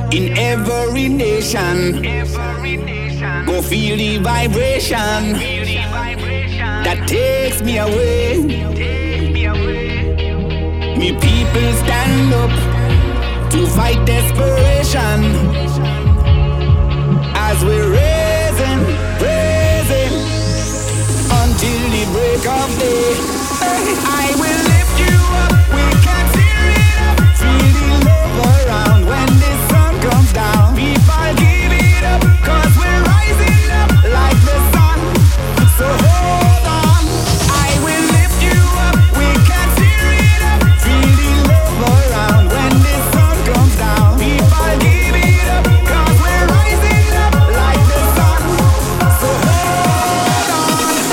in every nation. Go feel the vibration that takes me away. Me people stand up to fight desperation as we're raising until the break of day. I will lift you up, we can tear it up. Feel the love around when the sun comes down. People give it up, cause we're rising up like the sun. So hold on, I will lift you up, we can tear it up. Feel the love around when the sun comes down. People give it up, cause we're rising up like the sun. So hold on.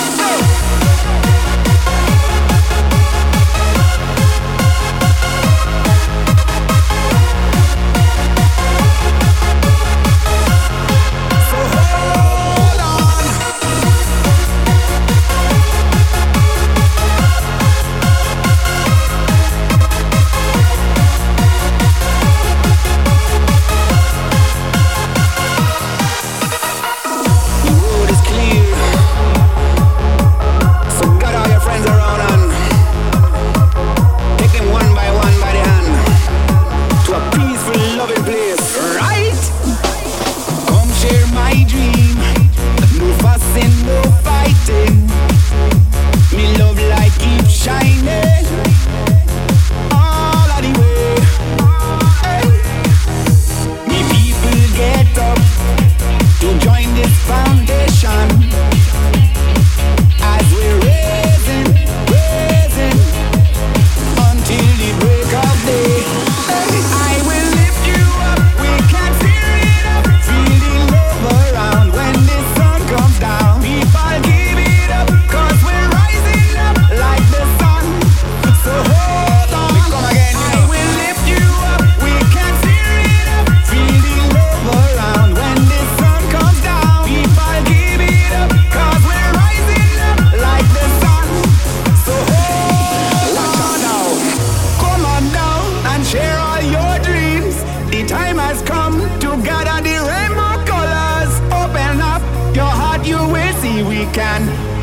The time has come to gather the rainbow colors. Open up your heart, you will see we can